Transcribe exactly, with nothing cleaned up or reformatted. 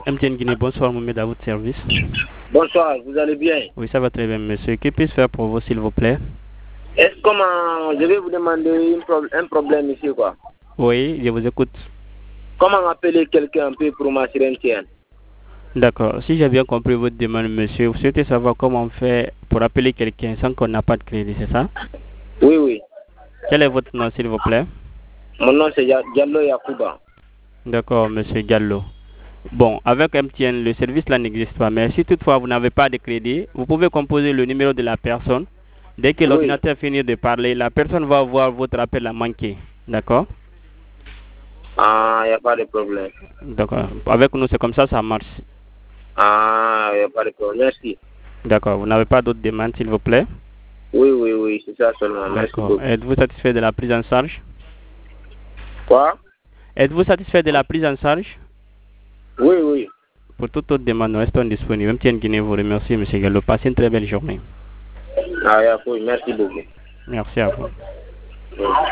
M T N Guinée, bonsoir Mohamed, à votre service. Bonsoir, vous allez bien? Oui, ça va très bien, monsieur. Que puis-je faire pour vous, s'il vous plaît? Est-ce comment je vais vous demander une pro un problème ici, quoi? Oui, je vous écoute. Comment appeler quelqu'un un peu pour m'assurer M T N? D'accord. Si j'ai bien compris votre demande, monsieur, vous souhaitez savoir comment on fait pour appeler quelqu'un sans qu'on n'a pas de crédit, c'est ça? Oui, oui. Quel est votre nom, s'il vous plaît? Mon nom, c'est Diallo Yakuba. D'accord, monsieur Diallo. Bon, avec M T N, le service là n'existe pas. Mais si toutefois vous n'avez pas de crédit, vous pouvez composer le numéro de la personne. Dès que Oui. l'ordinateur finit de parler, la personne va voir votre appel à manquer. D'accord? Ah, il n'y a pas de problème. D'accord. Avec nous, c'est comme ça, ça marche. Ah, il n'y a pas de problème. Merci. D'accord. Vous n'avez pas d'autres demandes, s'il vous plaît? Oui, oui, oui, c'est ça seulement. Merci D'accord. beaucoup. Êtes-vous satisfait de la prise en charge? Quoi? Êtes-vous satisfait de la prise en charge? Oui, oui. Pour toute autre demande, nous restons disponibles. M T N Guinée vous remercie, monsieur Gallo. Passez une très belle journée. Ah, il y a pas. Merci beaucoup. Merci à vous. Oui.